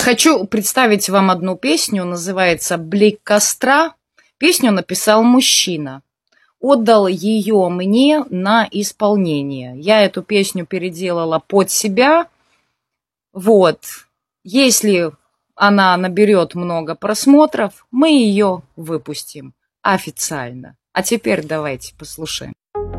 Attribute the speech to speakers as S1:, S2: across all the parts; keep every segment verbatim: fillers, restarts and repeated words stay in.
S1: Хочу представить вам одну песню, называется «Блик костра». Песню написал мужчина. Отдал ее мне на исполнение. Я эту песню переделала под себя. Вот. Если она наберет много просмотров, мы ее выпустим официально. А теперь давайте послушаем.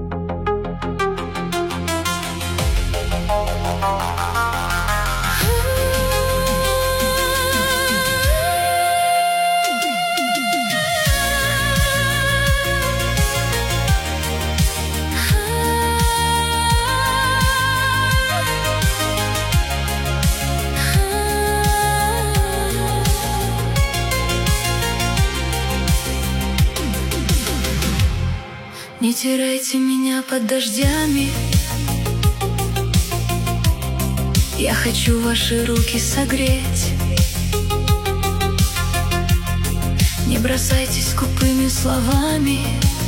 S2: Не теряйте меня под дождями. Я хочу ваши руки согреть. Не бросайтесь скупыми словами.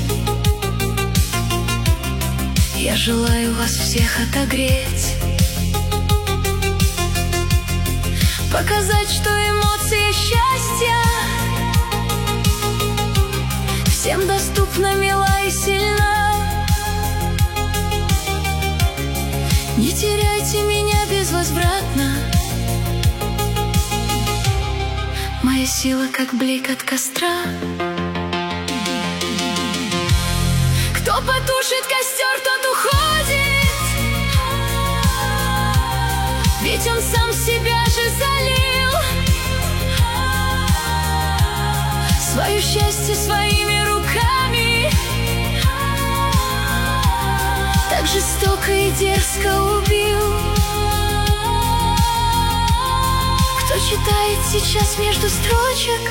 S2: Я желаю вас всех отогреть. Показать, что эмоции счастья всем доступна, мила и сильна. Не теряйте меня безвозвратно. Моя сила, как блик от костра. Кто потушит костер, тот уходит. Ведь он сам себя же залил. Свое счастье своими руками так жестоко и дерзко убил. Кто читает сейчас между строчек,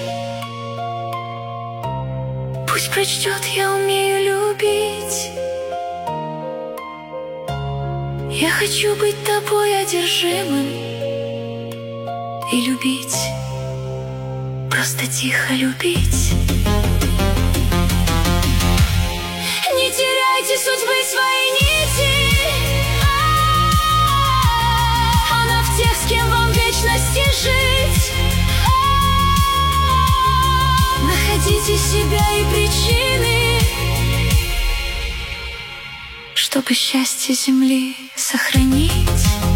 S2: пусть прочтет: я умею любить. Я хочу быть тобой одержимым и любить. Просто тихо любить. Не теряйте судьбы своей нити. Она в тех, с кем вам в вечности жить. Находите себя и причины, чтобы счастье земли сохранить.